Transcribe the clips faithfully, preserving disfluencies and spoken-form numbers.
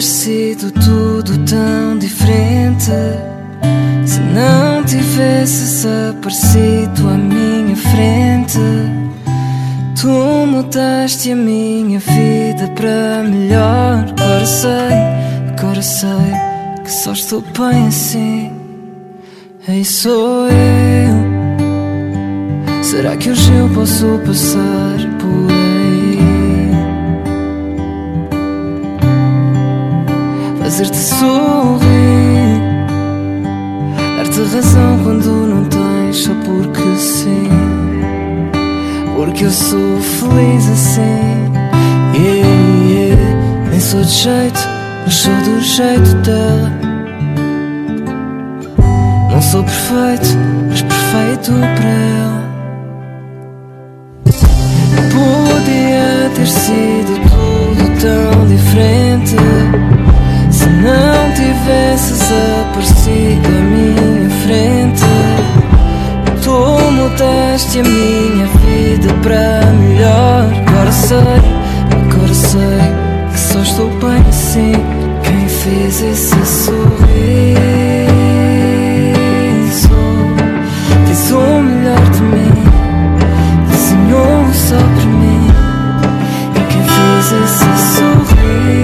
ter sido tudo tão diferente se não tivesses aparecido à minha frente. Tu mudaste a minha vida para melhor. Agora sei, agora sei que só estou bem assim. Ei, sou eu. Será que hoje eu posso passar por aí, fazer-te sorrir, dar-te razão quando não tens, só porque sim, porque eu sou feliz assim. Yeah, yeah. Nem sou de jeito, mas sou do jeito dela. Não sou perfeito, mas perfeito para ela. Podia ter sido tudo tão diferente se não tivesses aparecido à minha frente. Tu mudaste a minha vida para melhor. Agora sei, agora sei que só estou bem assim. Quem fez esse sorriso fez o melhor de mim, desenhou só para mim. E quem fez esse sorriso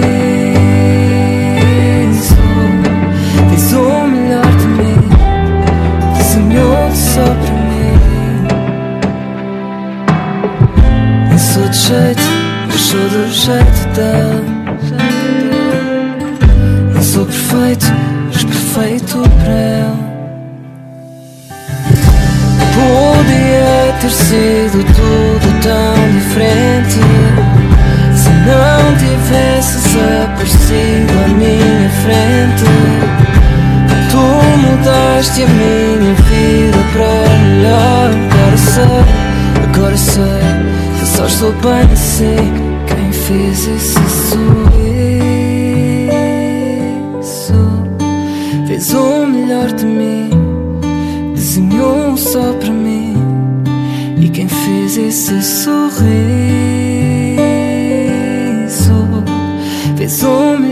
fez o melhor de mim, desenhou só para mim. Eu sou de jeito, mas sou do jeito dela. Não sou perfeito, mas perfeito para ela. Podia ter sido tudo tão diferente se não tivesses aparecido à minha frente. Tu mudaste a minha vida para melhor. Agora sei, agora sei que só estou bem assim. Quem fez esse sorriso fez o melhor de mim, desenhou só para mim. E quem fez esse sorriso fez o melhor